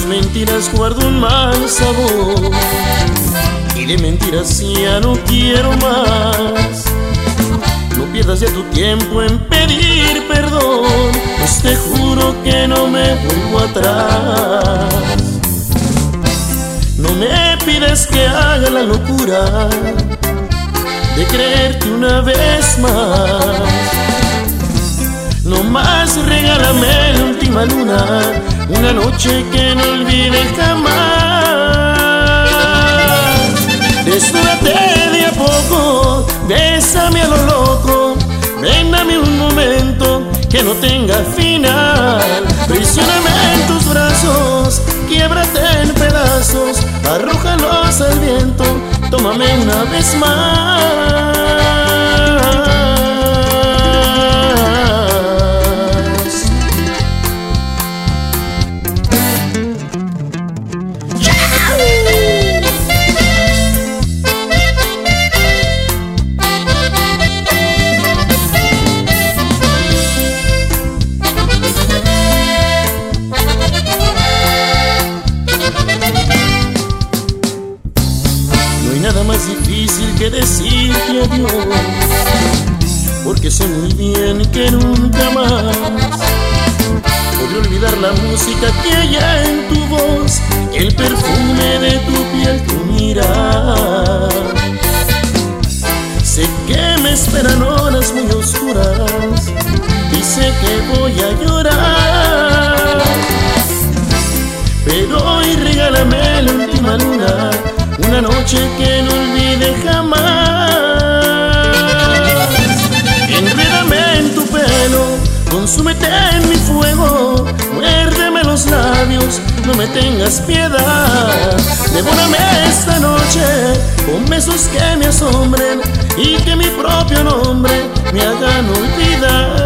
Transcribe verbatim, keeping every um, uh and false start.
mentiras guardo un mal sabor, y de mentiras ya no quiero más. No pierdas ya tu tiempo en pedir perdón, pues te juro que no me vuelvo atrás. No me pides que haga la locura de creerte una vez más. No más regálame la última luna, una noche que no olvide jamás. Desnúdate de a poco, bésame a lo loco, ven dame un momento que no tenga final. Prisioname en tus brazos, quiebrate en pedazos, arrójalos al viento, tómame una vez más. Nada más difícil que decirte adiós, porque sé muy bien que nunca más podré olvidar la música que hay en tu voz, el perfume de tu piel, tu mirar. Sé que me esperan horas muy oscuras y sé que voy a llorar, pero hoy regálame la última luna, una noche que no olvide jamás. Enrédame en tu pelo, consúmete en mi fuego, muérdeme los labios, no me tengas piedad. Devórame esta noche con besos que me asombren y que mi propio nombre me hagan olvidar.